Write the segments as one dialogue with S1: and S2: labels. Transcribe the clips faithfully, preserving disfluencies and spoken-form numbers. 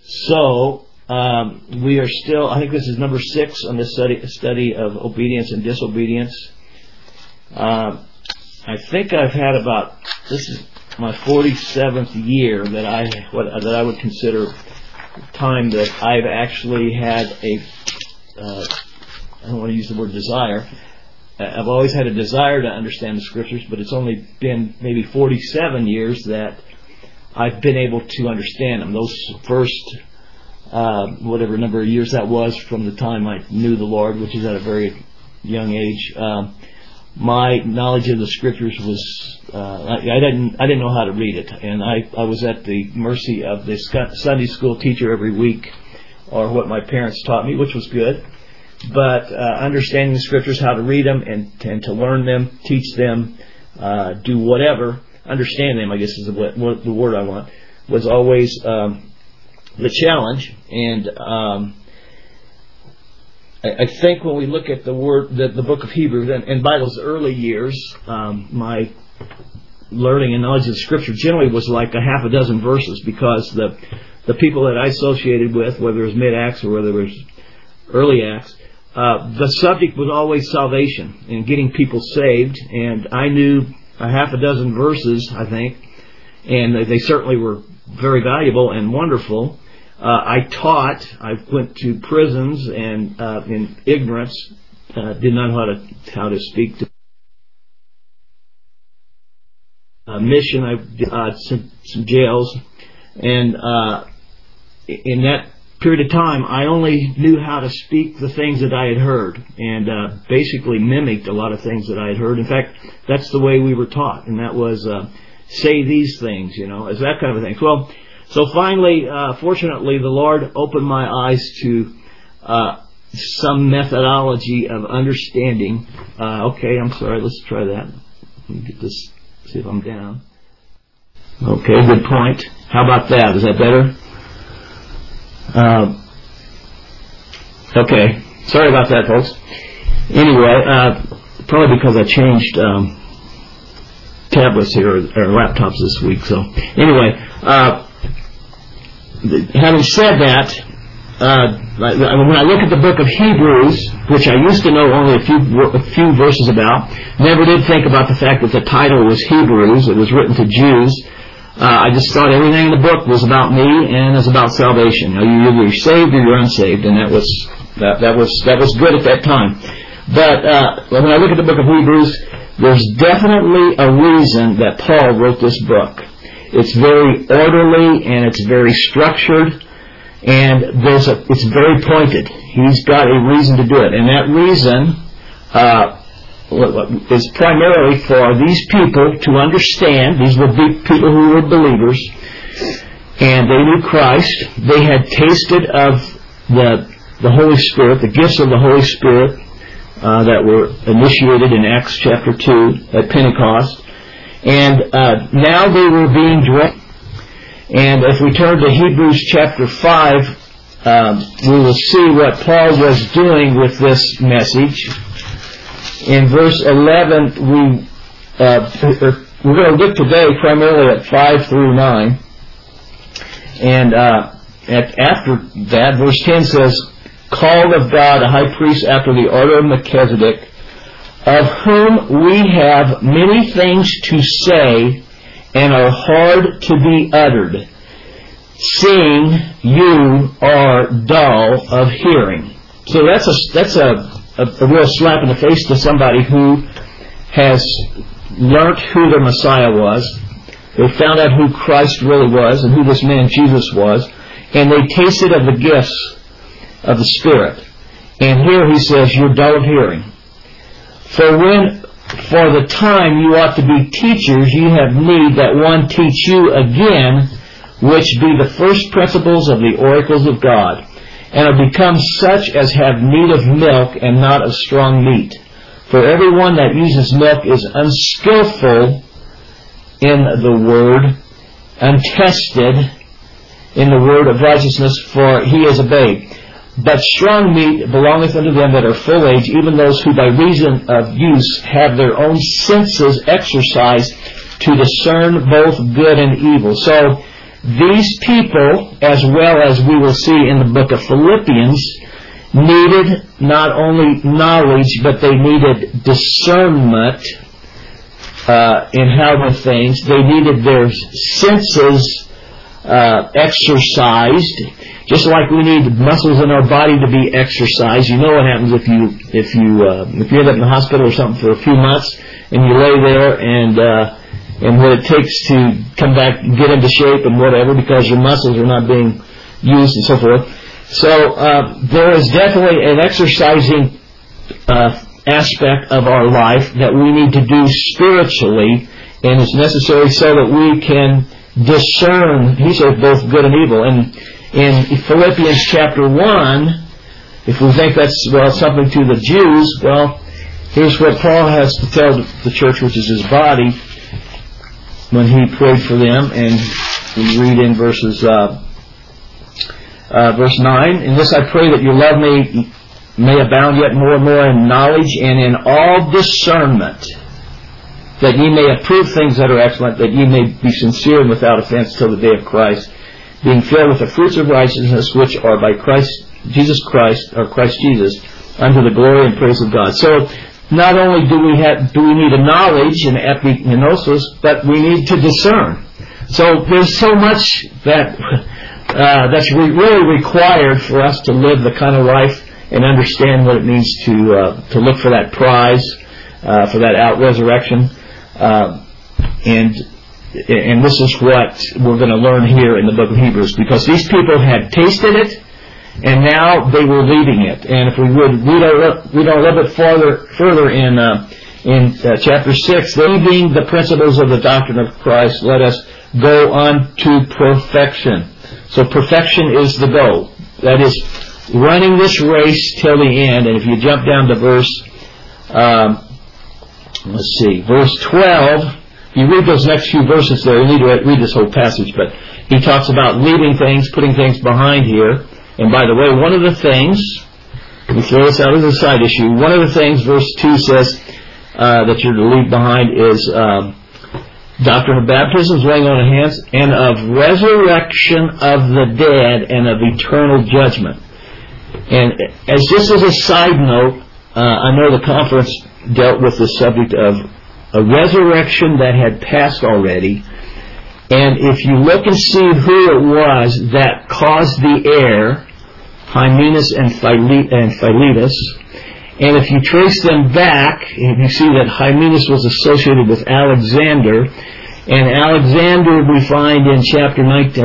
S1: So, um, we are still, I think this is number six on this study, study of obedience and disobedience. Um, I think I've had about, this is my forty-seventh year that I what, that I would consider time that I've actually had a, uh, I don't want to use the word desire. I've always had a desire to understand the Scriptures, but it's only been maybe forty-seven years that I've been able to understand them. Those first, uh, whatever number of years that was from the time I knew the Lord, which is at a very young age, um, my knowledge of the Scriptures was, uh, I, I didn't I didn't know how to read it. And I, I was at the mercy of the Sunday school teacher every week, or what my parents taught me, which was good. But uh, understanding the Scriptures, how to read them, and, and to learn them, teach them, uh, do whatever, understand them, I guess is the, what, the word I want, was always um, the challenge. And um, I, I think when we look at the word, the, the book of Hebrews, and, and by those early years, um, my learning and knowledge of the Scripture generally was like a half a dozen verses, because the the people that I associated with, whether it was mid-Acts or whether it was early Acts, Uh, the subject was always salvation and getting people saved, and I knew a half a dozen verses, I think, and they certainly were very valuable and wonderful. Uh, I taught, I went to prisons, and uh, in ignorance, uh, did not know how to how to speak to uh, mission. I did uh, some, some jails, and uh, in that period of time, I only knew how to speak the things that I had heard, and uh, basically mimicked a lot of things that I had heard. In fact, that's the way we were taught, and that was uh, say these things, you know, as that kind of thing. Well, so finally, uh, fortunately, the Lord opened my eyes to uh, some methodology of understanding. Uh, okay, I'm sorry, let's try that. Let me get this, see if I'm down. Okay, good point. How about that? Is that better? Uh, okay, sorry about that, folks. Anyway, uh, probably because I changed um, tablets here, or, or laptops this week. So anyway, uh, having said that, uh, when I look at the book of Hebrews, which I used to know only a few a few verses about, never did think about the fact that the title was Hebrews. It was written to Jews. Uh, I just thought everything in the book was about me and is about salvation. You know, you're either saved or you're unsaved, and that was that, that was that was good at that time. But uh, when I look at the book of Hebrews, there's definitely a reason that Paul wrote this book. It's very orderly and it's very structured, and there's a it's very pointed. He's got a reason to do it, and that reason Uh, is primarily for these people to understand. These were people who were believers, and they knew Christ. They had tasted of the the Holy Spirit, the gifts of the Holy Spirit uh, that were initiated in Acts chapter two at Pentecost, and uh, now they were being directed. And if we turn to Hebrews chapter five, um, we will see what Paul was doing with this message. In verse eleven, we, uh, we're going to look today primarily at five through nine. And uh, at, after that, verse ten says, "Called of God, a high priest after the order of Melchizedek, of whom we have many things to say and are hard to be uttered, seeing you are dull of hearing." So that's a that's a A, a real slap in the face to somebody who has learnt who their Messiah was. They found out who Christ really was and who this man Jesus was, and they tasted of the gifts of the Spirit. And here he says, "You're dull of hearing. For when for the time you ought to be teachers, you have need that one teach you again, which be the first principles of the oracles of God, and are become such as have need of milk and not of strong meat. For everyone that uses milk is unskillful in the word, untested in the word of righteousness, for he is a babe. But strong meat belongeth unto them that are full age, even those who by reason of use have their own senses exercised to discern both good and evil." So these people, as well as we will see in the book of Philippians, needed not only knowledge, but they needed discernment uh, in how the things. They needed their senses uh, exercised, just like we need muscles in our body to be exercised. You know what happens if you if you uh, if you end up in the hospital or something for a few months and you lay there and uh, and what it takes to come back and get into shape and whatever, because your muscles are not being used and so forth. So uh, there is definitely an exercising uh, aspect of our life that we need to do spiritually, and it's necessary so that we can discern, he said, both good and evil. And in Philippians chapter one, if we think that's, well, something to the Jews, well, here's what Paul has to tell the church, which is his body, when he prayed for them. And we read in verses uh, uh, verse nine, "In this I pray that your love may may abound yet more and more in knowledge and in all discernment, that ye may approve things that are excellent, that ye may be sincere and without offense till the day of Christ, being filled with the fruits of righteousness which are by Christ Jesus Christ, or Christ Jesus, unto the glory and praise of God." So not only do we have do we need a knowledge and epignosis, but we need to discern. So there's so much that uh, that's re- really required for us to live the kind of life and understand what it means to uh, to look for that prize, uh, for that out resurrection, uh, and and this is what we're going to learn here in the book of Hebrews, because these people had tasted it, and now they were leaving it. And if we would read a, read a little bit farther, further in uh, in uh, chapter six, leaving the principles of the doctrine of Christ, let us go on to perfection. So perfection is the goal. That is, running this race till the end. And if you jump down to verse, um, let's see, verse twelve, you read those next few verses there. You need to read this whole passage, but he talks about leaving things, putting things behind here. And by the way, one of the things, we throw this out as a side issue, one of the things verse two says uh, that you're to leave behind is um, doctrine of baptisms, laying on of hands, and of resurrection of the dead, and of eternal judgment. And as just as a side note, uh, I know the conference dealt with the subject of a resurrection that had passed already. And if you look and see who it was that caused the error, Hymenaeus and Philetus, and if you trace them back, you see that Hymenaeus was associated with Alexander, and Alexander we find in chapter nineteen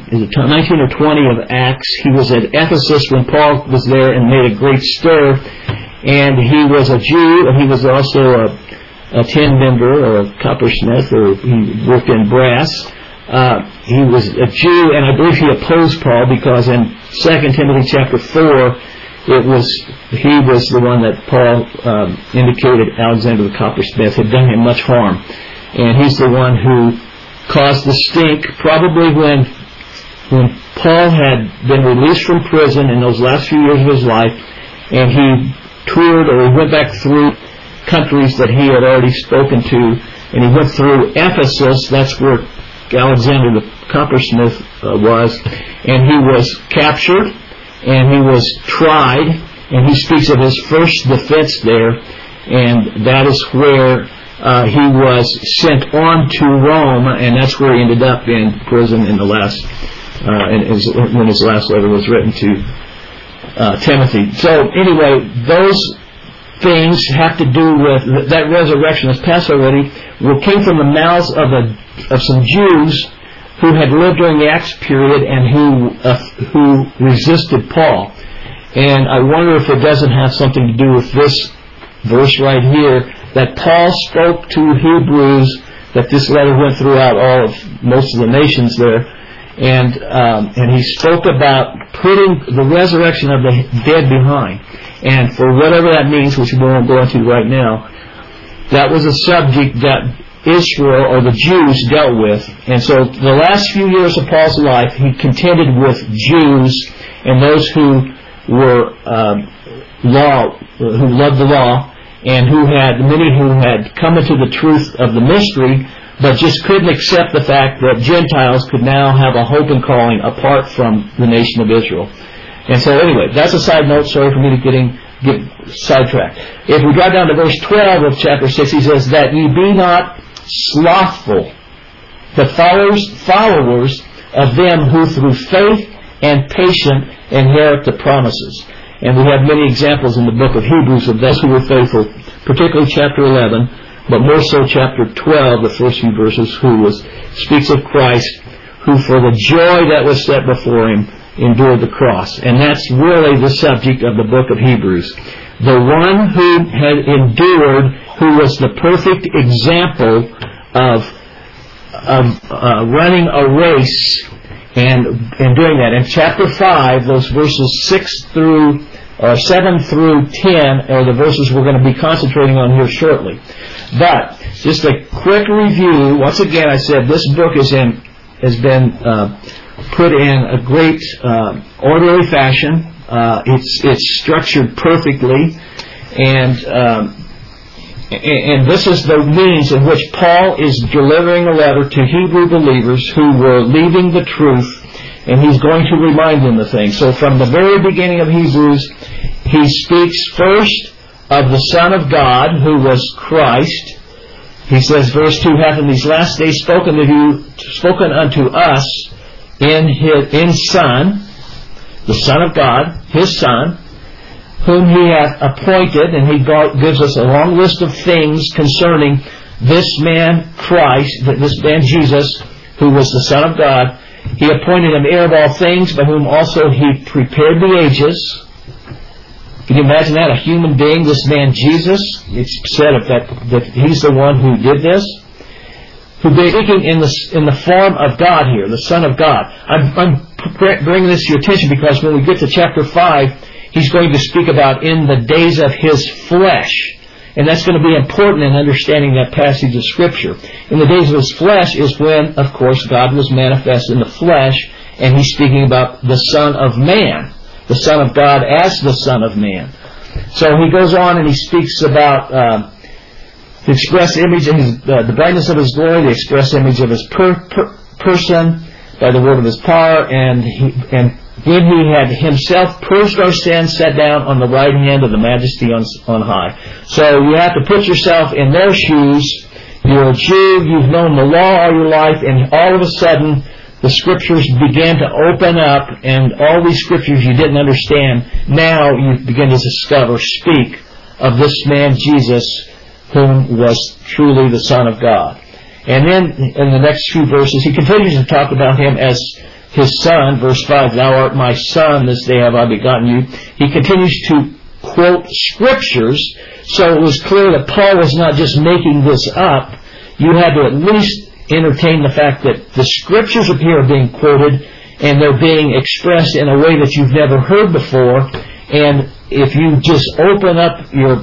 S1: or twenty of Acts. He was at Ephesus when Paul was there and made a great stir, and he was a Jew, and he was also a a tin vendor or a coppersmith, or he worked in brass. Uh, he was a Jew, and I believe he opposed Paul, because in Second Timothy chapter four, it was he was the one that Paul um, indicated Alexander the coppersmith had done him much harm, and he's the one who caused the stink. Probably when when Paul had been released from prison in those last few years of his life, and he toured, or he went back through countries that he had already spoken to, and he went through Ephesus. That's where Alexander the coppersmith uh, was, and he was captured, and he was tried, and he speaks of his first defense there, and that is where uh, he was sent on to Rome, and that's where he ended up in prison in the last, uh, in his, when his last letter was written to uh, Timothy. So anyway, those things have to do with that resurrection that's passed already, will came from the mouths of a of some Jews who had lived during the Acts period and who uh, who resisted Paul. And I wonder if it doesn't have something to do with this verse right here, that Paul spoke to Hebrews, that this letter went throughout all of most of the nations there, and um, and he spoke about putting the resurrection of the dead behind. And for whatever that means, which we won't go into right now, that was a subject that Israel, or the Jews, dealt with. And so the last few years of Paul's life, he contended with Jews and those who were um, law, who loved the law, and who had many who had come into the truth of the mystery, but just couldn't accept the fact that Gentiles could now have a hope and calling apart from the nation of Israel. And so anyway, that's a side note. Sorry for me to getting get sidetracked. If we drop down to verse twelve of chapter six, he says, that ye be not slothful, the followers, followers of them who through faith and patience inherit the promises. And we have many examples in the book of Hebrews of those who were faithful, particularly chapter eleven, but more so chapter twelve, the first few verses, who was speaks of Christ, who for the joy that was set before him endured the cross. And that's really the subject of the book of Hebrews. The one who had endured, who was the perfect example of, of uh, running a race and, and doing that. In chapter five, those verses six through, or seven through ten are the verses we're going to be concentrating on here shortly. But, just a quick review. Once again, I said this book is in, has been uh, put in a great uh, orderly fashion. Uh, it's it's structured perfectly, and um, and this is the means in which Paul is delivering a letter to Hebrew believers who were leaving the truth, and he's going to remind them of things. So from the very beginning of Hebrews, he speaks first of the Son of God, who was Christ. He says, verse two, hath in these last days spoken to you, spoken unto us in his in Son, the Son of God, his Son, whom he hath appointed, and he gives us a long list of things concerning this man Christ, this man Jesus, who was the Son of God. He appointed him heir of all things, by whom also he prepared the ages. Can you imagine that? A human being, this man Jesus, it's said of that, that he's the one who did this, who speaking in the, in the form of God here, the Son of God. I'm, I'm bringing this to your attention because when we get to chapter five, he's going to speak about in the days of his flesh. And that's going to be important in understanding that passage of Scripture. In the days of his flesh is when, of course, God was manifest in the flesh, and he's speaking about the Son of Man, the Son of God as the Son of Man. So he goes on and he speaks about uh, the express image of his, uh, the brightness of his glory, the express image of his per, per, person by the word of his power, and he, and when he had himself purged our sins, sat down on the right hand of the majesty on, on high. So you have to put yourself in their shoes. You're a Jew, you've known the law all your life, and all of a sudden the Scriptures began to open up, and all these Scriptures you didn't understand, now you begin to discover, speak of this man Jesus, whom was truly the Son of God. And then, in the next few verses, he continues to talk about him as his Son. Verse five, thou art my Son, this day have I begotten you. He continues to quote Scriptures, so it was clear that Paul was not just making this up. You had to at least entertain the fact that the Scriptures up here are being quoted and they're being expressed in a way that you've never heard before. And if you just open up your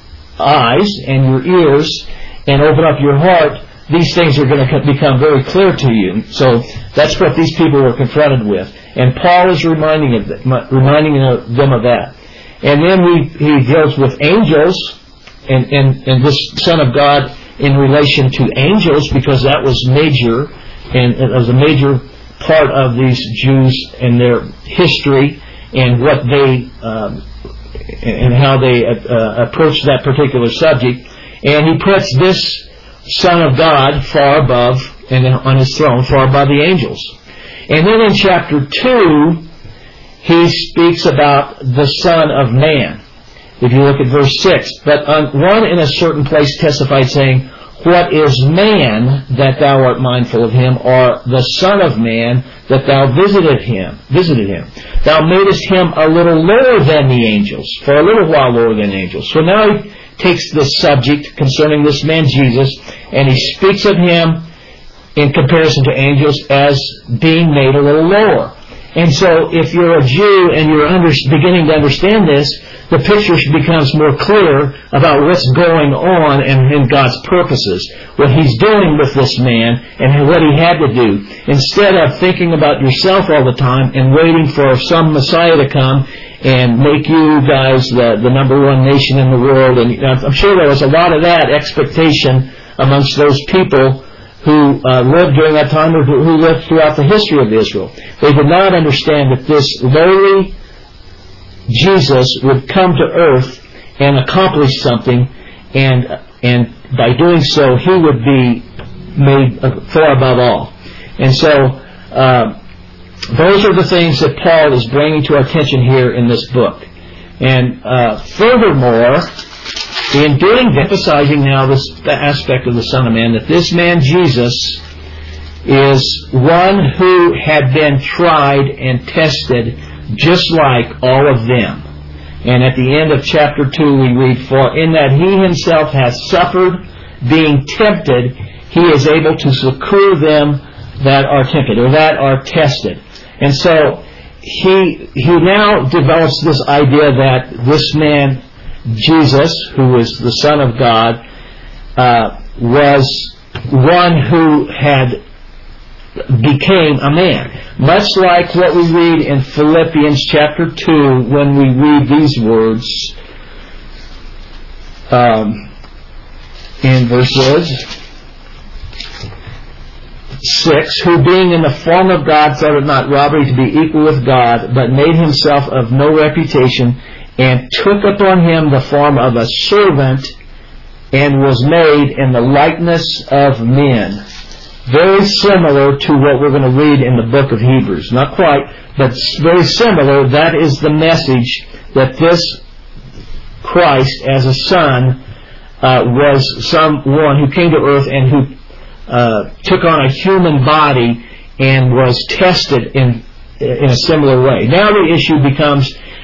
S1: eyes and your ears and open up your heart, these things are going to become very clear to you. So that's what these people were confronted with. And Paul is reminding, of them, reminding them of that. And then he, he deals with angels and, and, and this Son of God in relation to angels, because that was major, and it was a major part of these Jews and their history and what they um, and how they uh, approached that particular subject. And he puts this Son of God far above, and on his throne, far above the angels. And then in chapter two, he speaks about the Son of Man. If you look at verse six, but on one in a certain place testified, saying, what is man that thou art mindful of him, or the Son of Man that thou visited him? Visited him. Thou madest him a little lower than the angels, for a little while lower than angels. So now he takes this subject concerning this man Jesus, and he speaks of him in comparison to angels as being made a little lower. And so if you're a Jew and you're under, beginning to understand this, the picture becomes more clear about what's going on and in God's purposes, what He's doing with this man and what He had to do. Instead of thinking about yourself all the time and waiting for some Messiah to come and make you guys the, the number one nation in the world. And I'm sure there was a lot of that expectation amongst those people who uh, lived during that time or who, who lived throughout the history of Israel. They did not understand that this lowly Jesus would come to earth and accomplish something, and and by doing so, he would be made far above all. And so, uh, those are the things that Paul is bringing to our attention here in this book. And uh, furthermore, in doing, emphasizing now this aspect of the Son of Man, that this man Jesus is one who had been tried and tested just like all of them. And at the end of chapter two we read, "For in that he himself has suffered, being tempted, he is able to succor them that are tempted," or that are tested. And so he he now develops this idea that this man Jesus, who is the Son of God, uh, was one who had became a man. Much like what we read in Philippians chapter two when we read these words um, in verses six, "Who being in the form of God thought it not robbery to be equal with God, but made himself of no reputation, and took upon him the form of a servant, and was made in the likeness of men." Very similar to what we're going to read in the book of Hebrews. Not quite, but very similar. That is the message, that this Christ as a son uh, was someone who came to earth and who uh, took on a human body and was tested in in a similar way. Now the issue becomes,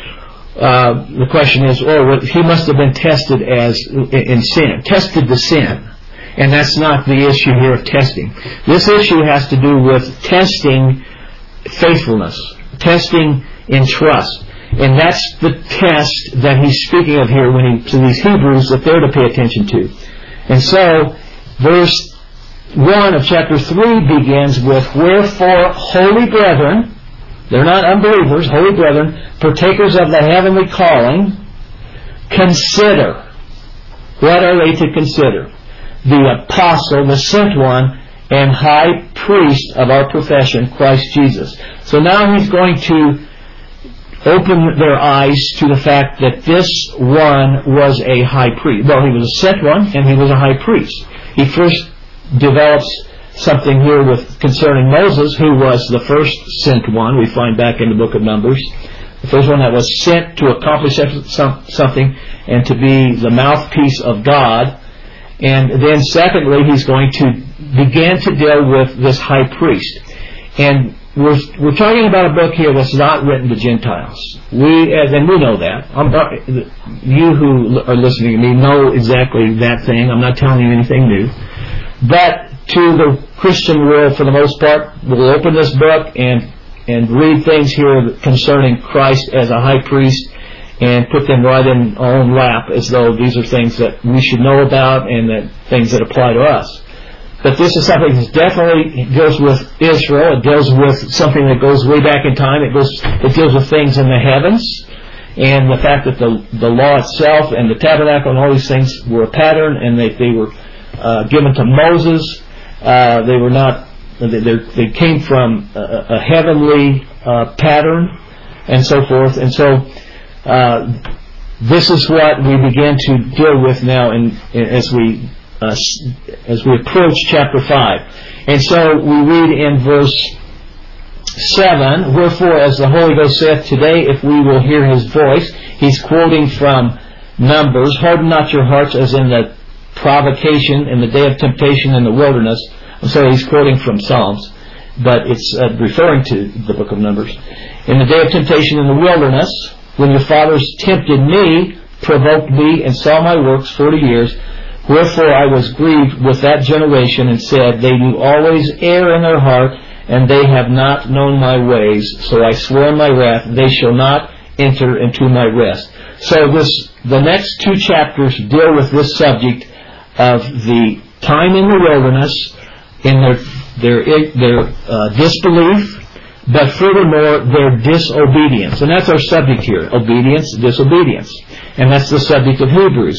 S1: uh, the question is, oh, well, he must have been tested as in sin, tested to sin. And that's not the issue here of testing. This issue has to do with testing faithfulness, testing in trust. And that's the test that he's speaking of here when he, to these Hebrews, that they're to pay attention to. And so, verse one of chapter three begins with, "Wherefore, holy brethren," they're not unbelievers, holy brethren, "partakers of the heavenly calling, consider." What are they to consider? "The apostle, the sent one, and high priest of our profession, Christ Jesus." So now he's going to open their eyes to the fact that this one was a high priest. Well, he was a sent one, and he was a high priest. He first develops something here with concerning Moses, who was the first sent one, we find back in the book of Numbers. The first one that was sent to accomplish something and to be the mouthpiece of God. And then secondly, he's going to begin to deal with this high priest. And we're we're talking about a book here that's not written to Gentiles. We, and we know that. I'm, you who are listening to me know exactly that thing. I'm not telling you anything new. But to the Christian world, for the most part, we'll open this book and, and read things here concerning Christ as a high priest, and put them right in our own lap as though these are things that we should know about and that things that apply to us. But this is something that definitely deals with Israel. It deals with something that goes way back in time. It goes. It deals with things in the heavens, and the fact that the the law itself and the tabernacle and all these things were a pattern, and they they were uh, given to Moses. Uh, they were not. They, they came from a, a heavenly uh, pattern, and so forth. And so. Uh, this is what we begin to deal with now in, in, as we uh, as we approach chapter five. And so we read in verse seven, "Wherefore, as the Holy Ghost saith, today if we will hear his voice," he's quoting from Numbers, "harden not your hearts as in the provocation, in the day of temptation in the wilderness." I'm sorry, he's quoting from Psalms, but it's uh, referring to the book of Numbers. "In the day of temptation in the wilderness, when your fathers tempted me, provoked me, and saw my works forty years, wherefore I was grieved with that generation, and said, They do always err in their heart, and they have not known my ways. So I swore in my wrath, they shall not enter into my rest." So this, the next two chapters deal with this subject of the time in the wilderness, in their their their uh, disbelief, but furthermore, their disobedience. And that's our subject here, obedience, disobedience. And that's the subject of Hebrews.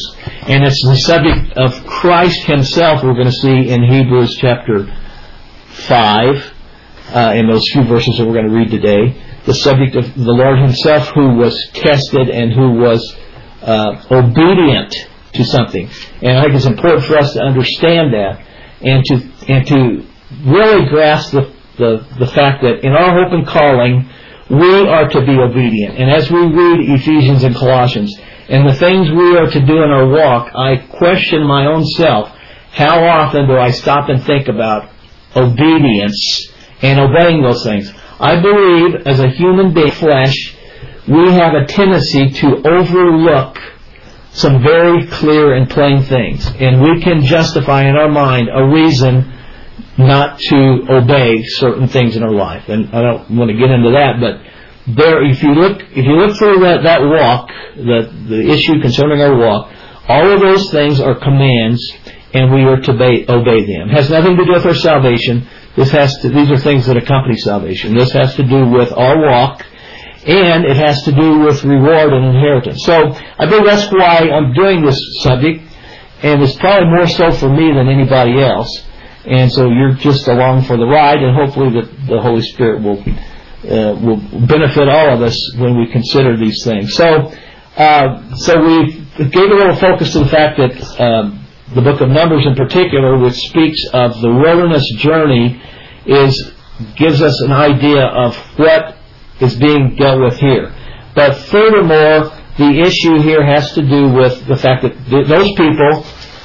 S1: And it's the subject of Christ Himself we're going to see in Hebrews chapter five, uh, in those few verses that we're going to read today. The subject of the Lord Himself, who was tested and who was uh, obedient to something. And I think it's important for us to understand that and to and to really grasp the, the, the fact that in our hope and calling, we are to be obedient. And as we read Ephesians and Colossians, and the things we are to do in our walk, I question my own self. How often do I stop and think about obedience and obeying those things? I believe as a human being, flesh, we have a tendency to overlook some very clear and plain things. And we can justify in our mind a reason not to obey certain things in our life. And I don't want to get into that, but there, if you look, if you look through that, that walk, the, the issue concerning our walk, all of those things are commands, and we are to obey, obey them. It has nothing to do with our salvation. This has to, these are things that accompany salvation. This has to do with our walk, and it has to do with reward and inheritance. So, I believe that's why I'm doing this subject, and it's probably more so for me than anybody else. And so you're just along for the ride, and hopefully the, the Holy Spirit will uh, will benefit all of us when we consider these things. So, uh, so we gave a little focus to the fact that um, the book of Numbers in particular, which speaks of the wilderness journey, is gives us an idea of what is being dealt with here. But furthermore, the issue here has to do with the fact that th- those people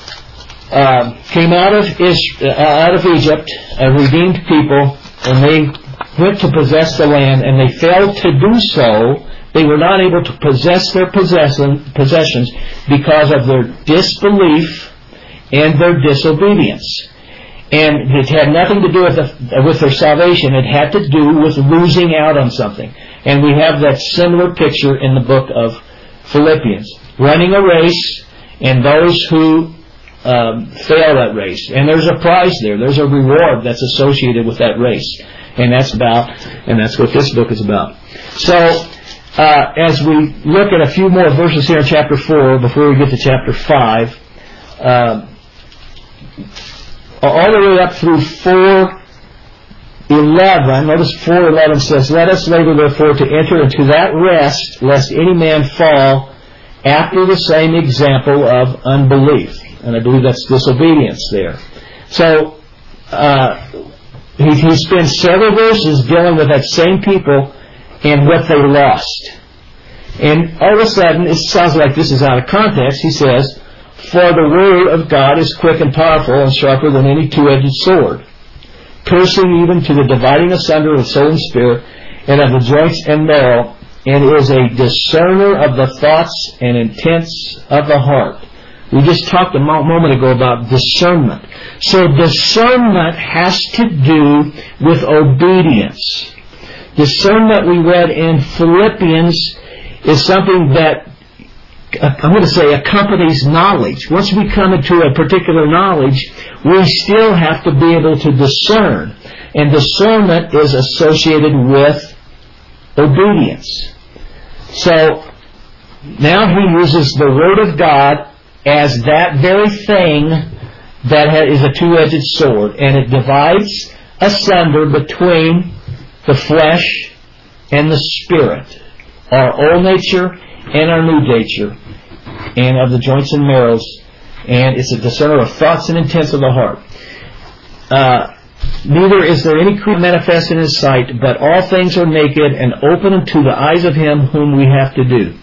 S1: Uh, came out of Is- uh, out of Egypt, a redeemed people, and they went to possess the land, and they failed to do so. They were not able to possess their possession, possessions because of their disbelief and their disobedience. And it had nothing to do with, the, with their salvation. It had to do with losing out on something. And we have that similar picture in the book of Philippians. Running a race, and those who Um, fail that race. And there's a prize there. There's a reward that's associated with that race. And that's about, and that's what this book is about. So, uh, as we look at a few more verses here in chapter four, before we get to chapter five, uh, all the way up through four eleven, notice four eleven says, "Let us labor therefore to enter into that rest, lest any man fall after the same example of unbelief." And I believe that's disobedience there. So, uh, he, he spends several verses dealing with that same people and what they lost. And all of a sudden, it sounds like this is out of context. He says, "For the word of God is quick and powerful and sharper than any two-edged sword, piercing even to the dividing asunder of soul and spirit, and of the joints and marrow, and is a discerner of the thoughts and intents of the heart." We just talked a moment ago about discernment. So discernment has to do with obedience. Discernment, we read in Philippians, is something that, I'm going to say, accompanies knowledge. Once we come into a particular knowledge, we still have to be able to discern. And discernment is associated with obedience. So now he uses the Word of God as that very thing that is a two-edged sword, and it divides asunder between the flesh and the spirit, our old nature and our new nature, and of the joints and marrows, and it's a discerner of thoughts and intents of the heart. Uh, Neither is there any creature manifest in His sight, but all things are naked and open unto the eyes of Him whom we have to do.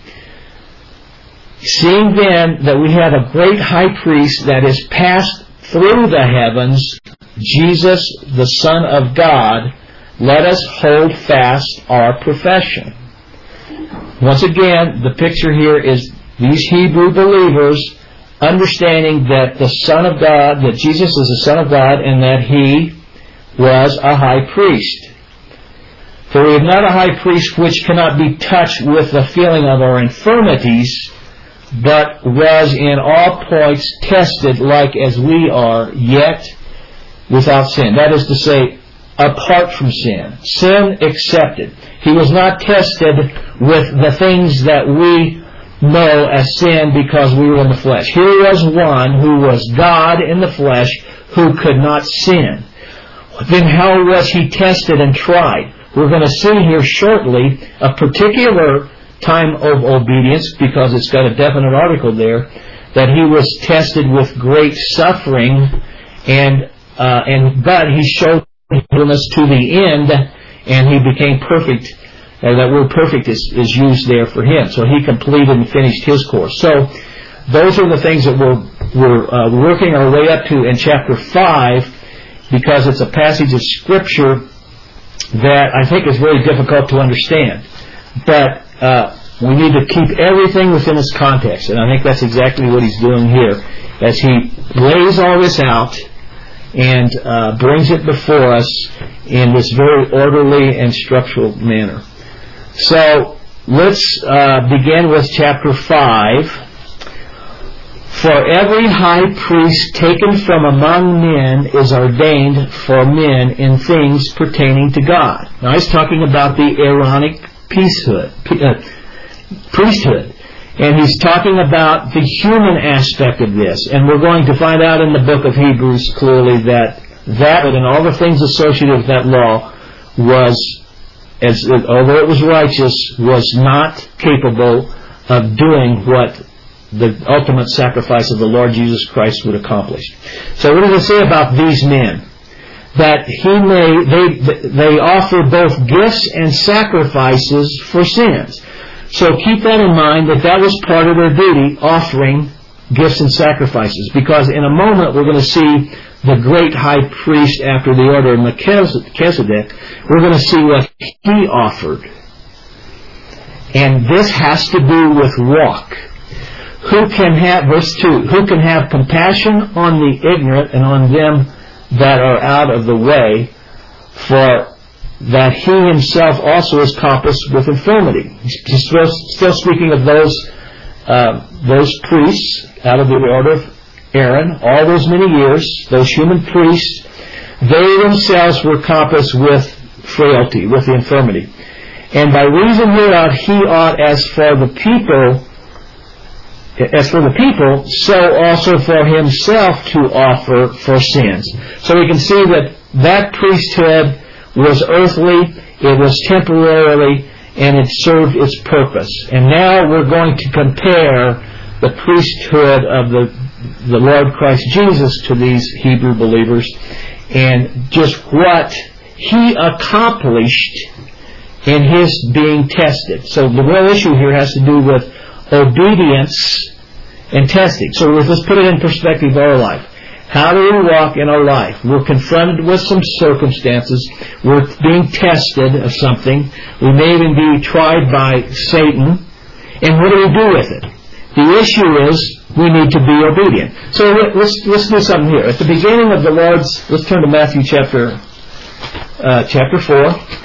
S1: Seeing then that we have a great high priest that is passed through the heavens, Jesus, the Son of God, let us hold fast our profession. Once again, the picture here is these Hebrew believers understanding that the Son of God, that Jesus is the Son of God, and that He was a high priest. For we have not a high priest which cannot be touched with the feeling of our infirmities, but was in all points tested like as we are, yet without sin. That is to say, apart from sin. Sin accepted. He was not tested with the things that we know as sin because we were in the flesh. Here was one who was God in the flesh who could not sin. Then how was he tested and tried? We're going to see here shortly a particular time of obedience, because it's got a definite article there, that he was tested with great suffering, and uh, and but he showed faithfulness to the end, and he became perfect. And that word perfect is, is used there for him. So he completed and finished his course. So those are the things that we're, we're uh, working our way up to in chapter five, because it's a passage of Scripture that I think is very difficult to understand. But uh, we need to keep everything within its context. And I think that's exactly what he's doing here, as he lays all this out and uh, brings it before us in this very orderly and structural manner. So let's uh, begin with chapter five. For every high priest taken from among men is ordained for men in things pertaining to God. Now he's talking about the Aaronic priesthood, uh, priesthood. And he's talking about the human aspect of this. And we're going to find out in the book of Hebrews clearly that that and all the things associated with that law was, as although it was righteous, was not capable of doing what the ultimate sacrifice of the Lord Jesus Christ would accomplish. So what does it say about these men? That he may they they offer both gifts and sacrifices for sins. So keep that in mind, that that was part of their duty, offering gifts and sacrifices. Because in a moment we're going to see the great high priest after the order of Melchizedek. We're going to see what he offered. And this has to do with walk. Who can have, verse two, who can have compassion on the ignorant and on them that are out of the way, for that he himself also is compassed with infirmity. He's still speaking of those uh, those priests out of the order of Aaron, all those many years, those human priests, they themselves were compassed with frailty, with the infirmity. And by reason hereof he ought, as for the people, as for the people, so also for himself to offer for sins. So we can see that that priesthood was earthly, it was temporarily, and it served its purpose. And now we're going to compare the priesthood of the the Lord Christ Jesus to these Hebrew believers, and just what he accomplished in his being tested. So the real issue here has to do with obedience and testing. So let's put it in perspective of our life. How do we walk in our life? We're confronted with some circumstances. We're being tested of something. We may even be tried by Satan. And what do we do with it? The issue is we need to be obedient. So let's let's do something here. At the beginning of the Lord's, let's turn to Matthew chapter uh, chapter four.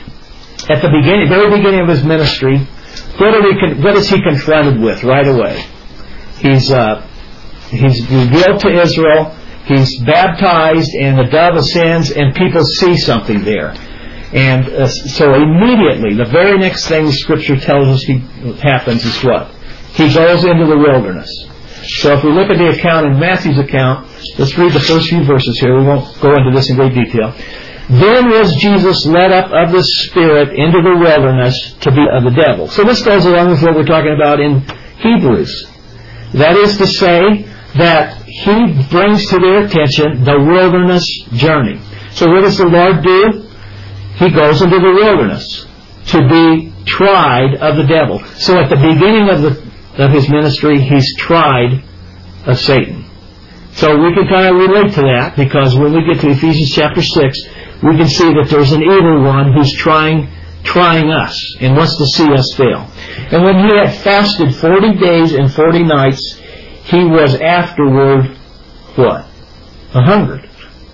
S1: At the beginning, very beginning of his ministry, what, are we, what is he confronted with right away? He's uh, he's revealed to Israel. He's baptized, and the dove ascends, and people see something there. And uh, so immediately, the very next thing the Scripture tells us he, happens is what? He goes into the wilderness. So if we look at the account in Matthew's account, let's read the first few verses here. We won't go into this in great detail. Then was Jesus led up of the Spirit into the wilderness to be of the devil. So this goes along with what we're talking about in Hebrews. That is to say that he brings to their attention the wilderness journey. So what does the Lord do? He goes into the wilderness to be tried of the devil. So at the beginning of the of his ministry, he's tried of Satan. So we can kind of relate to that, because when we get to Ephesians chapter six, we can see that there's an evil one who's trying trying us and wants to see us fail. And when he had fasted forty days and forty nights, he was afterward, what? A hungered.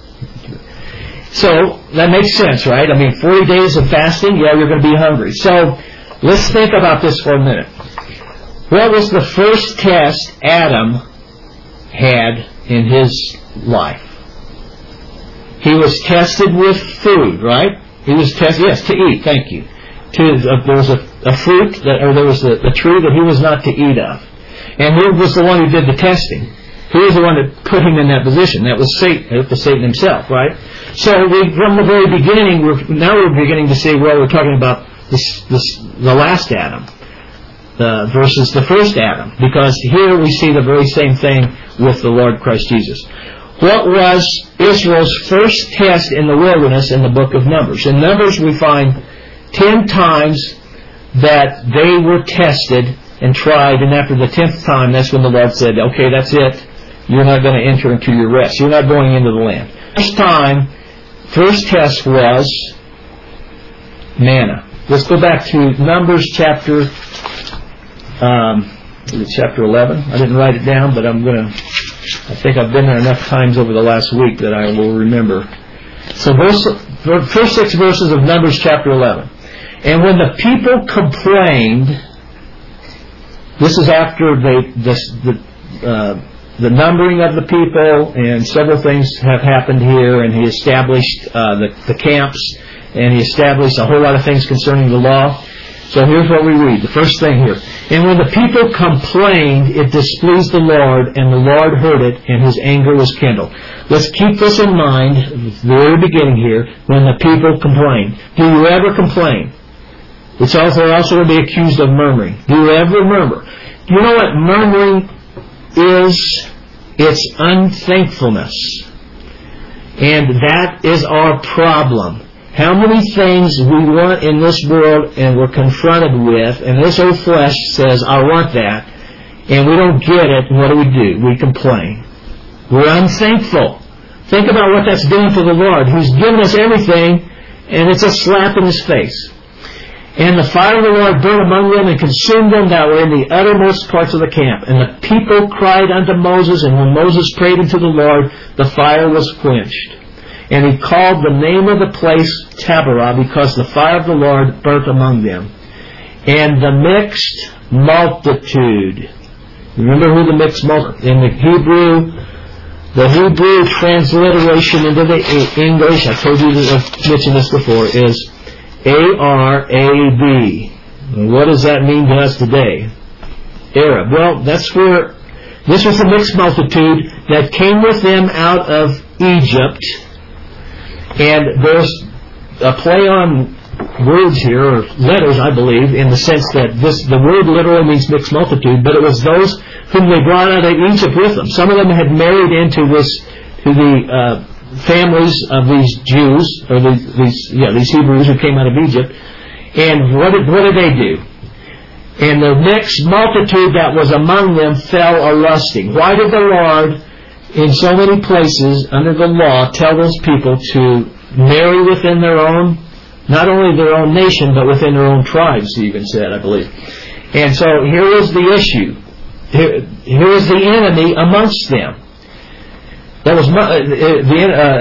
S1: So that makes sense, right? I mean, forty days of fasting, yeah, you're going to be hungry. So let's think about this for a minute. What was the first test Adam had in his life? He was tested with food, right? He was tested, yes, to eat, thank you. To, uh, there was a, a fruit, that, or there was a, a tree that he was not to eat of. And who was the one who did the testing? Who was the one that put him in that position? That was Satan. It was Satan himself, right? So we, from the very beginning, we're, now we're beginning to see, well, we're talking about this, this, the last Adam uh, versus the first Adam. Because here we see the very same thing with the Lord Christ Jesus. What was Israel's first test in the wilderness in the book of Numbers? In Numbers we find ten times that they were tested and tried, and after the tenth time, that's when the Lord said, okay, that's it. You're not going to enter into your rest. You're not going into the land. First time, first test was manna. Let's go back to Numbers chapter um, chapter eleven. I didn't write it down, but I'm going to, I think I've been there enough times over the last week that I will remember. So verse, first six verses of Numbers chapter eleven. And when the people complained, this is after they, this, the, uh, the numbering of the people, and several things have happened here, and he established uh, the, the camps, and he established a whole lot of things concerning the law. So here's what we read, the first thing here. And when the people complained, it displeased the Lord, and the Lord heard it, and his anger was kindled. Let's keep this in mind at the very beginning here, when the people complain. Do you ever complain? It's also, also to be accused of murmuring. Do you ever murmur? Do you know what murmuring is? It's unthankfulness. And that is our problem. How many things we want in this world and we're confronted with, and this old flesh says, I want that, and we don't get it, and what do we do? We complain. We're unthankful. Think about what that's doing to the Lord, who's given us everything, and it's a slap in his face. And the fire of the Lord burned among them and consumed them that were in the uttermost parts of the camp. And the people cried unto Moses, and when Moses prayed unto the Lord, the fire was quenched. And he called the name of the place Taberah, because the fire of the Lord burnt among them. And the mixed multitude. Remember who the mixed multitude? In the Hebrew, the Hebrew transliteration into the English, I told you that I've mentioned this before, is A R A B. What does that mean to us today? Arab. Well, that's where this was the mixed multitude that came with them out of Egypt. And there's a play on words here, or letters, I believe, in the sense that this the word literally means mixed multitude, but it was those whom they brought out of Egypt with them. Some of them had married into this, to the uh, families of these Jews, or the, these yeah these Hebrews who came out of Egypt. And what did, what did they do? And the mixed multitude that was among them fell a lusting. Why did the Lord, in so many places under the law, tell those people to marry within their own, not only their own nation, but within their own tribes, he even said, I believe. And so here is the issue. Here, here is the enemy amongst them. That was uh, the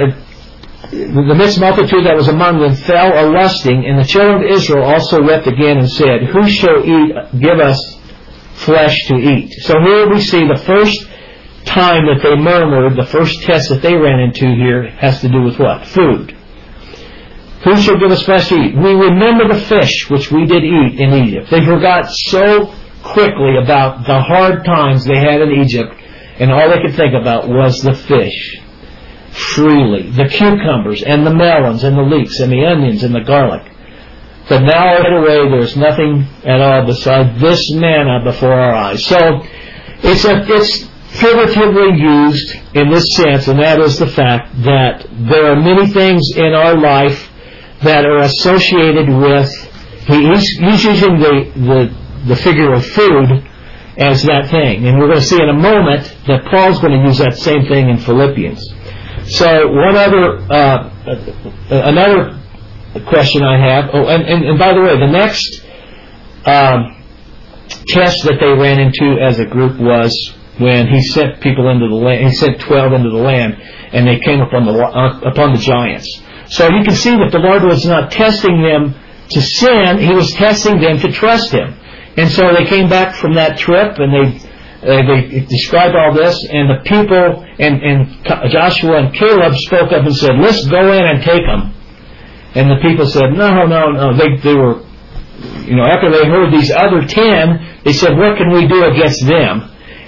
S1: uh, the mixed multitude that was among them fell a lusting, and the children of Israel also wept again and said, who shall eat, give us flesh to eat? So here we see the first time that they murmured, the first test that they ran into here has to do with what? Food. Who shall give us flesh to eat? We remember the fish which we did eat in Egypt. They forgot so quickly about the hard times they had in Egypt, and all they could think about was the fish. Freely. The cucumbers and the melons and the leeks and the onions and the garlic. But now right away there's nothing at all beside this manna before our eyes. So it's a, it's figuratively used in this sense, and that is the fact that there are many things in our life that are associated with, he's, he's using the, the, the figure of food as that thing. And we're going to see in a moment that Paul's going to use that same thing in Philippians. So one other, uh, another question I have, oh, and, and, and by the way, the next um, test that they ran into as a group was when he sent people into the land, he sent twelve into the land, and they came upon the, uh, upon the giants. So you can see that the Lord was not testing them to sin, he was testing them to trust him. And so they came back from that trip, and they uh, they described all this, and the people, and, and Joshua and Caleb spoke up and said, let's go in and take them. And the people said, no, no, no. They, they were, you know, after they heard these other ten, they said, what can we do against them?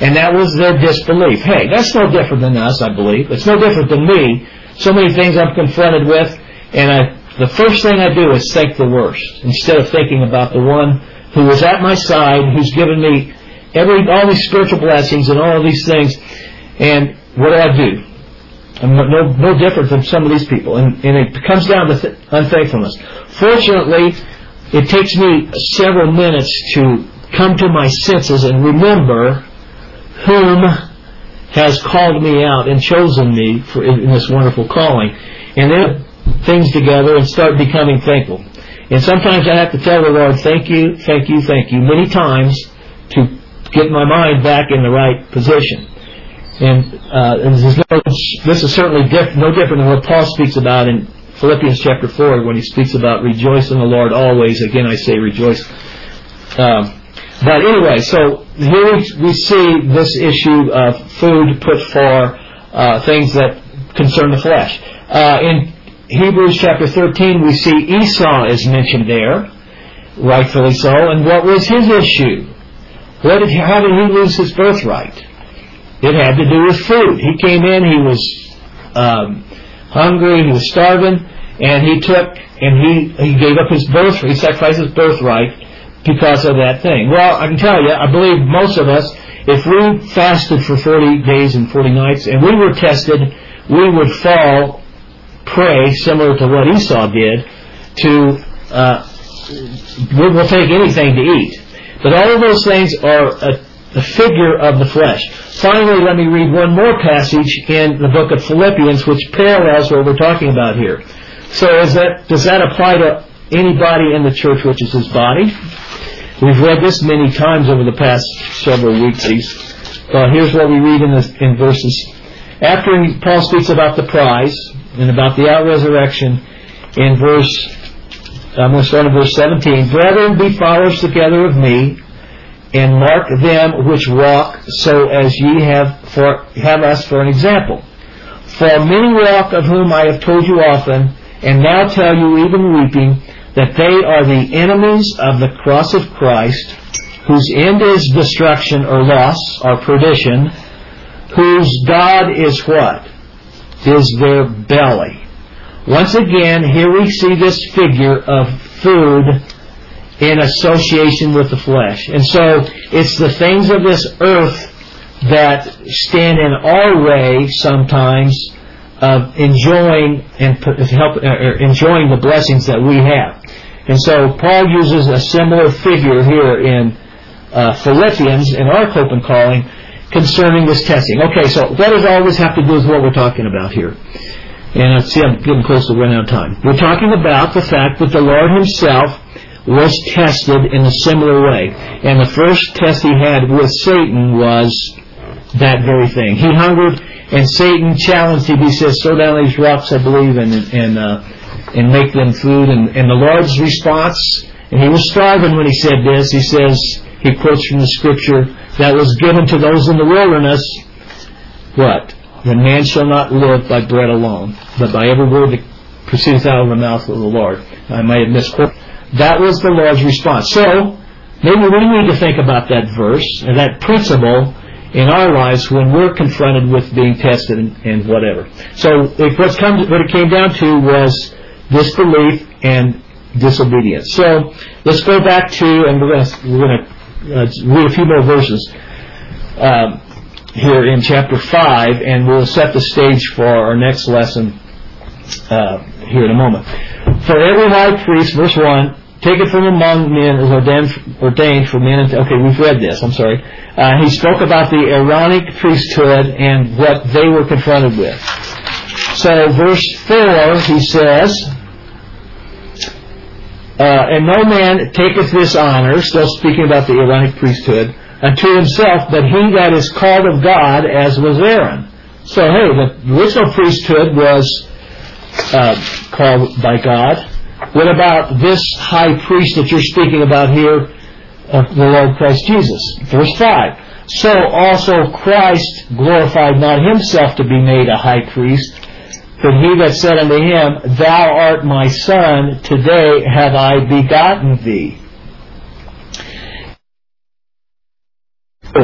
S2: And that was their disbelief. Hey, that's no different than us, I believe. It's no different than me. So many things I'm confronted with, and I, the first thing I do is think the worst, instead of thinking about the one who was at my side, who's given me every all these spiritual blessings and all of these things. And what do I do? I'm no, no different from some of these people. And, and it comes down to th- unthankfulness. Fortunately, it takes me several minutes to come to my senses and remember whom has called me out and chosen me for in, in this wonderful calling. And then things together and start becoming thankful. And sometimes I have to tell the Lord, thank you, thank you, thank you, many times to get my mind back in the right position. And, uh, and this, is no, this is certainly diff- no different than what Paul speaks about in Philippians chapter four when he speaks about rejoice in the Lord always. Again, I say rejoice. Um, but anyway, so here we see this issue of food put for uh, things that concern the flesh. Uh, in Hebrews chapter thirteen, we see Esau is mentioned there, rightfully so. And what was his issue? What did, how did he lose his birthright? It had to do with food. He came in, he was um, hungry, he was starving, and he took and he he gave up his birthright. He sacrificed his birthright because of that thing. Well, I can tell you, I believe most of us, if we fasted for forty days and forty nights, and we were tested, we would fall prey, similar to what Esau did, to uh, we will take anything to eat. But all of those things are a, a figure of the flesh. Finally, let me read one more passage in the book of Philippians, which parallels what we're talking about here. So is that, does that apply to anybody in the church, which is his body? We've read this many times over the past several weeks. Uh, here's what we read in, the, in verses. After he, Paul speaks about the prize and about the out-resurrection, in verse, I'm going to start in verse seventeen. Brethren, be followers together of me, and mark them which walk, so as ye have for have us for an example. For many walk, of whom I have told you often, and now tell you even weeping, that they are the enemies of the cross of Christ, whose end is destruction or loss or perdition, whose God is what? Is their belly. Once again, here we see this figure of food in association with the flesh. And so it's the things of this earth that stand in our way sometimes of enjoying and help uh, enjoying the blessings that we have. And so Paul uses a similar figure here in uh, Philippians in our hope and calling concerning this testing. Okay, so what does all this have to do with what we're talking about here? And I see I'm getting close to running out of time. We're talking about the fact that the Lord Himself was tested in a similar way. And the first test He had with Satan was that very thing. He hungered, and Satan challenged Him. He says, throw down these rocks, I believe, and and uh, and make them food. And, and the Lord's response, and He was starving when He said this, He says, He quotes from the Scripture, that was given to those in the wilderness, what? That man shall not live by bread alone, but by every word that proceeds out of the mouth of the Lord. I might have misquoted. That was the Lord's response. So, maybe we need to think about that verse and that principle in our lives when we're confronted with being tested and, and whatever. So, if what's come to, what it came down to was disbelief and disobedience. So, let's go back to, and we're going to we're going to uh, read a few more verses. Um, here in chapter five, and we'll set the stage for our next lesson uh, here in a moment. For every high priest, verse one, taken from among men is ordained, ordained for men. And, okay, we've read this, I'm sorry. Uh, he spoke about the Aaronic priesthood and what they were confronted with. So, verse four, he says, uh, and no man taketh this honor, still speaking about the Aaronic priesthood, unto himself, but he that is called of God, as was Aaron. So, hey, the original priesthood was uh, called by God. What about this high priest that you're speaking about here, of the Lord Christ Jesus? Verse five. So also Christ glorified not himself to be made a high priest, but he that said unto him, Thou art my son, today have I begotten thee.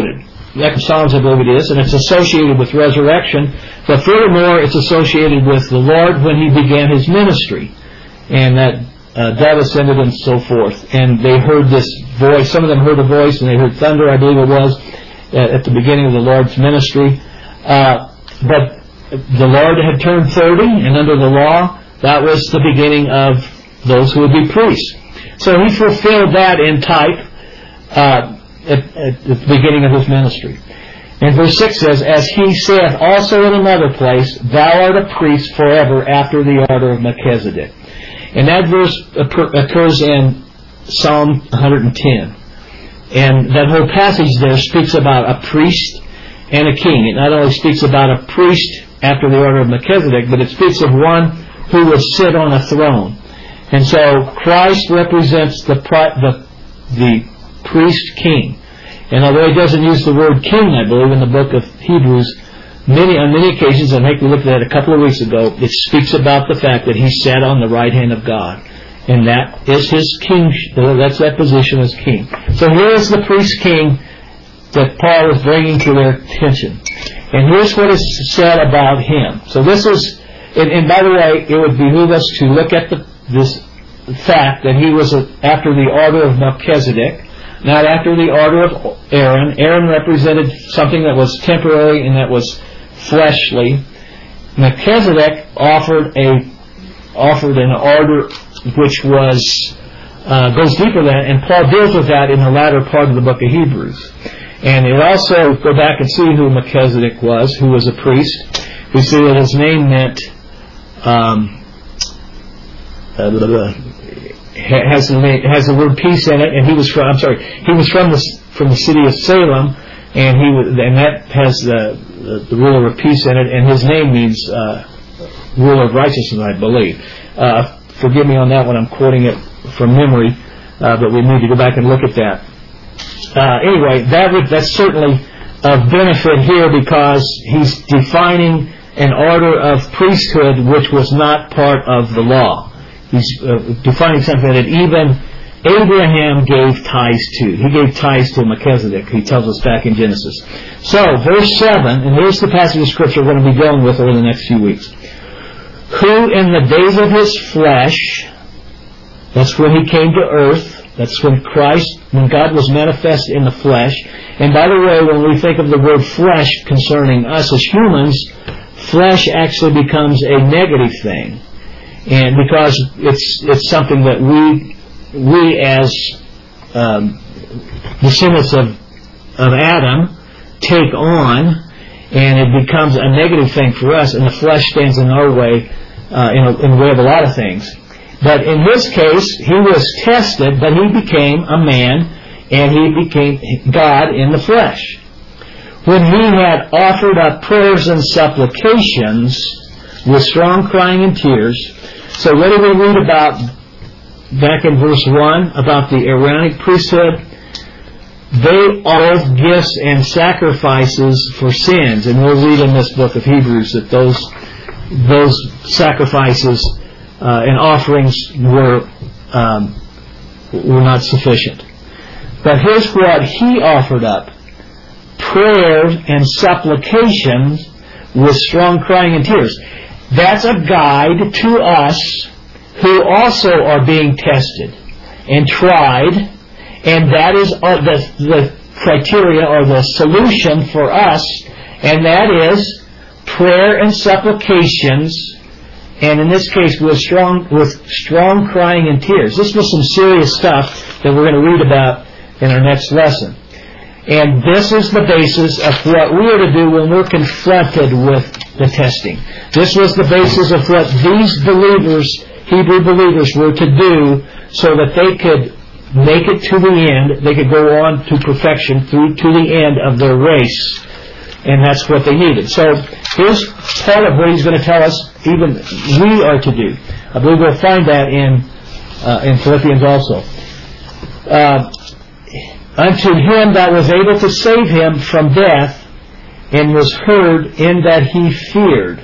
S2: Psalms, I believe it is, and it's associated with resurrection. But furthermore, it's associated with the Lord when He began His ministry, and that uh, dove ascended and so forth. And they heard this voice. Some of them heard a voice, and they heard thunder, I believe it was, at the beginning of the Lord's ministry. Uh, but the Lord had turned thirty, and under the law, that was the beginning of those who would be priests. So He fulfilled that in type uh, at, at the beginning of His ministry. And verse six says, "As He saith also in another place, Thou art a priest forever after the order of Melchizedek." And that verse occurs in Psalm one hundred ten. And that whole passage there speaks about a priest and a king. It not only speaks about a priest after the order of Melchizedek, but it speaks of one who will sit on a throne. And so Christ represents the the, the priest king. And although He doesn't use the word king, I believe, in the book of Hebrews, many on many occasions, I think we looked at it a couple of weeks ago, it speaks about the fact that He sat on the right hand of God. And that is His king. That's that position as king. So here is the priest king that Paul is bringing to their attention. And here's what is said about Him. So this is, and, and by the way, it would behoove us to look at the, this fact that He was a, after the order of Melchizedek, not after the order of Aaron. Aaron represented something that was temporary and that was fleshly. Melchizedek offered a offered an order which was uh, goes deeper than that, and Paul deals with that in the latter part of the book of Hebrews. And it also, go back and see who Melchizedek was, who was a priest. We see that his name meant um, uh, blah, blah, blah, has the name, has the word peace in it, and he was from I'm sorry he was from the from the city of Salem, and he was, and that has the, the the ruler of peace in it, and his name means uh, ruler of righteousness, I believe. Uh, forgive me on that one, I'm quoting it from memory, uh, but we need to go back and look at that. Uh, anyway, that would, that's certainly of benefit here because he's defining an order of priesthood which was not part of the law. He's uh, defining something that even Abraham gave tithes to. He gave tithes to Melchizedek, he tells us back in Genesis. So, verse seven, and here's the passage of Scripture we're going to be dealing with over the next few weeks. Who in the days of His flesh, that's when He came to earth, that's when Christ, when God was manifest in the flesh. And by the way, when we think of the word flesh concerning us as humans, flesh actually becomes a negative thing. And because it's it's something that we we as um, descendants of of Adam take on, and it becomes a negative thing for us, and the flesh stands in our way, uh, in, a, in the way of a lot of things. But in His case, He was tested, but He became a man, and He became God in the flesh. When He had offered up prayers and supplications with strong crying and tears. So what do we read about back in verse one about the Aaronic priesthood? They offer gifts and sacrifices for sins. And we'll read in this book of Hebrews that those those sacrifices uh, and offerings were um, were not sufficient. But here's what He offered up: prayers and supplications with strong crying and tears. That's a guide to us who also are being tested and tried, and that is uh, the, the criteria or the solution for us, and that is prayer and supplications, and in this case with strong with strong crying and tears. This was some serious stuff that we're going to read about in our next lesson. And this is the basis of what we are to do when we're confronted with the testing. This was the basis of what these believers, Hebrew believers, were to do so that they could make it to the end. They could go on to perfection through to the end of their race. And that's what they needed. So here's part of what he's going to tell us even we are to do. I believe we'll find that in uh, in Philippians also. Uh, Unto Him that was able to save him from death, and was heard in that he feared.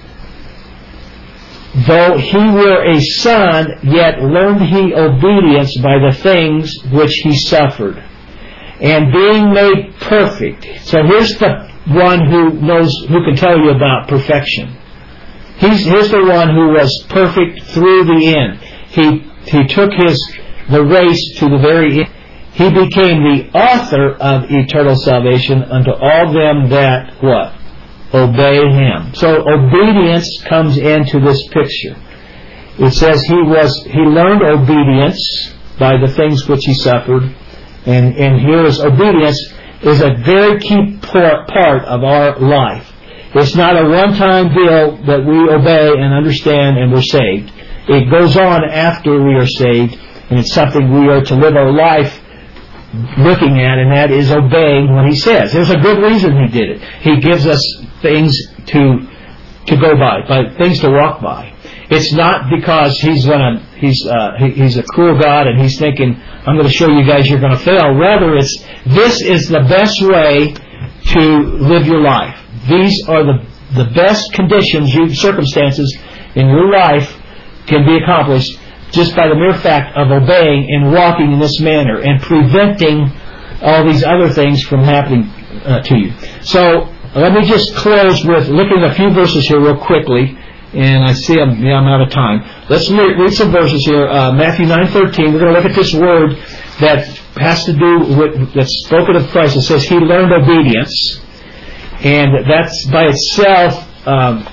S2: Though he were a son, yet learned he obedience by the things which he suffered. and being made perfect. So here's the one who knows, who can tell you about perfection. He's, here's the one who was perfect through the end. He he took his the race to the very end. He became the author of eternal salvation unto all them that, what? Obey Him. So obedience comes into this picture. It says he was he learned obedience by the things which he suffered, and and here is obedience is a very key part of our life. It's not a one-time deal that we obey and understand and we're saved. It goes on after we are saved, and it's something we are to live our life looking at, and that is obeying what He says. There's a good reason He did it. He gives us things to to go by, by things to walk by. It's not because He's gonna He's uh, he, He's a cruel God and He's thinking, I'm going to show you guys you're going to fail. Rather, it's this is the best way to live your life. These are the the best conditions, you, circumstances in your life can be accomplished just by the mere fact of obeying and walking in this manner and preventing all these other things from happening uh, to you. So let me just close with looking at a few verses here real quickly. And I see I'm, yeah, I'm out of time. Let's read some verses here. Uh, Matthew nine thirteen. We're going to look at this word that has to do with, that's spoken of Christ. It says He learned obedience. And that's by itself um,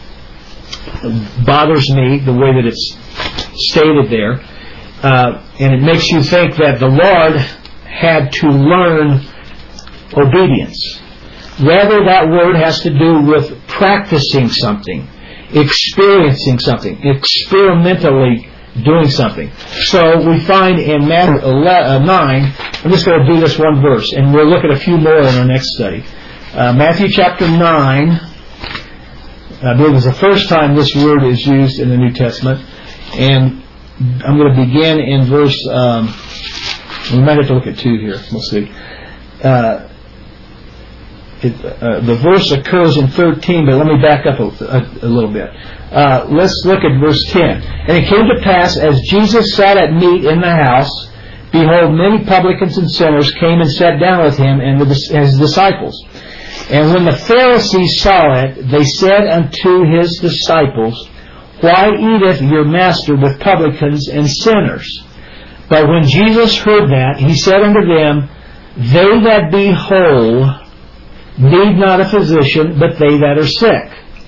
S2: bothers me, the way that it's stated there. Uh, and it makes you think that the Lord had to learn obedience. Rather, that word has to do with practicing something, experiencing something, experimentally doing something. So we find in Matthew nine, I'm just going to do this one verse, and we'll look at a few more in our next study. Uh, Matthew chapter nine, I believe it's the first time this word is used in the New Testament, and I'm going to begin in verse, um, we might have to look at two here, we'll see. Uh, It, uh, the verse occurs in thirteen, but let me back up a, a, a little bit. Uh, let's look at verse ten. And it came to pass, as Jesus sat at meat in the house, behold, many publicans and sinners came and sat down with Him and with His disciples. And when the Pharisees saw it, they said unto His disciples, Why eateth your master with publicans and sinners? But when Jesus heard that, He said unto them, They that be whole need not a physician, but they that are sick.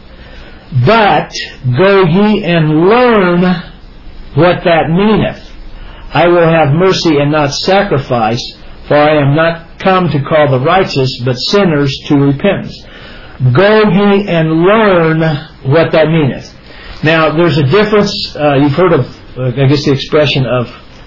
S2: But go ye and learn what that meaneth. I will have mercy and not sacrifice, for I am not come to call the righteous, but sinners to repentance. Go ye and learn what that meaneth. Now, there's a difference. Uh, you've heard of, uh, I guess, the expression of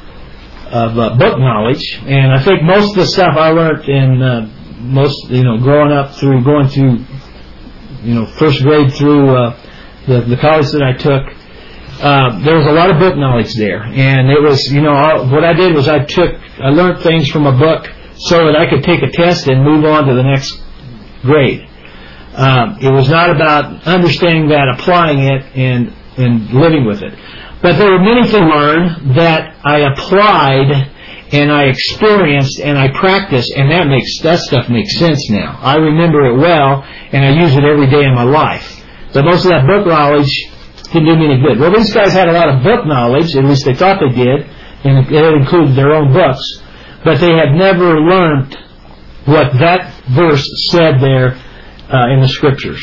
S2: of uh, book knowledge, and I think most of the stuff I learned in uh, most, you know, growing up through, going through, you know, first grade through uh, the, the college that I took, uh, there was a lot of book knowledge there. And it was, you know, all, what I did was I took, I learned things from a book so that I could take a test and move on to the next grade. Um, it was not about understanding that, applying it, and, and living with it. But there were many things I learned that I applied and I experienced and I practiced, and that makes that stuff makes sense now. I remember it well, and I use it every day in my life. But most of that book knowledge didn't do me any good. Well, these guys had a lot of book knowledge, at least they thought they did, and it included their own books, but they had never learned what that verse said there uh, in the Scriptures.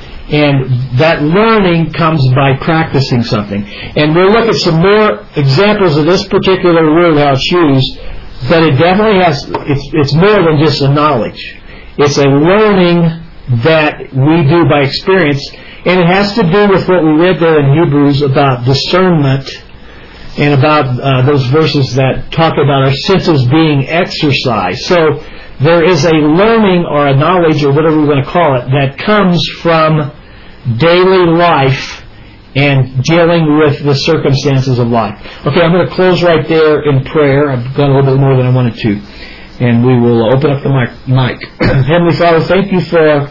S2: And that learning comes by practicing something. And we'll look at some more examples of this particular word, how it's used, but it definitely has, it's, it's more than just a knowledge. It's a learning that we do by experience, and it has to do with what we read there in Hebrews about discernment and about uh, those verses that talk about our senses being exercised. So there is a learning or a knowledge or whatever we're going to call it that comes from daily life and dealing with the circumstances of life. Okay, I'm going to close right there in prayer. I've gone a little bit more than I wanted to. And we will open up the mic. Heavenly Father, thank you for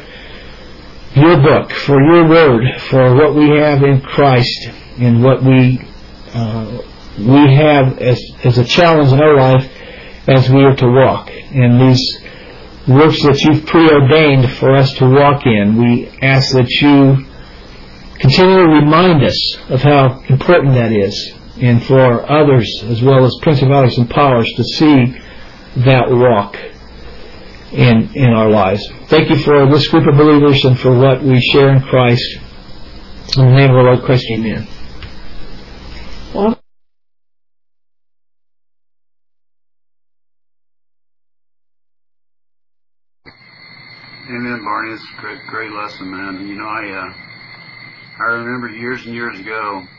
S2: your book, for your word, for what we have in Christ and what we uh, we have as, as a challenge in our life as we are to walk. And these works that you've preordained for us to walk in, we ask that you continually remind us of how important that is, and for others as well as principalities and powers to see that walk in in our lives. Thank you for this group of believers and for what we share in Christ. In the name of our Lord Christ, amen. Well,
S3: Amen, Barney. It's a great, great lesson, man. You know, I uh, I remember years and years ago,